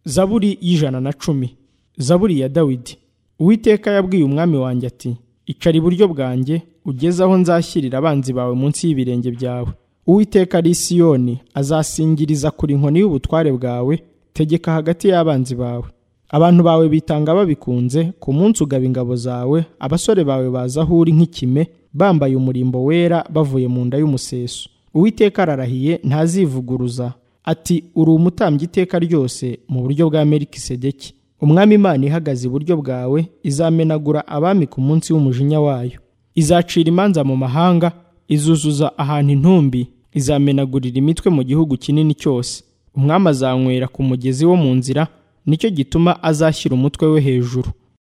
Zaburi y'110. Zaburi ya Dawidi. Uwiteka yabwiye umwami wanjye ati: icara iburyo bwanjye, ugeze aho nzashyirira abanzi bawe munsi y'ibirenge byawe. Uwiteka ari i Siyoni, azasingiriza kuri inkoni y'ubutware bwawe, tegeka hagati y'abanzi bawe. Abantu bawe bitanga babikunze, ku munsi ugaba ingabo zawe, abasore bawe baza aho uri nk'ikime, bambaye umurimbo wera bavuye mu nda y'umuseso. Uwiteka ararahiye ntazivuguruza, ati: uri umutambyi iteka ryose mu buryo bwa Melikisedeki. Umwami Imana ihagaze iburyo bwawe, izamenagura abami ku munsi w'umujinya wayo. Izacira imanza mu mahanga, izuzuza ahantu intumbi, izamenagurira imitwe mu gihugu kinini cyose. Umwami azanywera ku mugezi wo mu nzira, nicyo gituma azashyira umutwe we hejuru.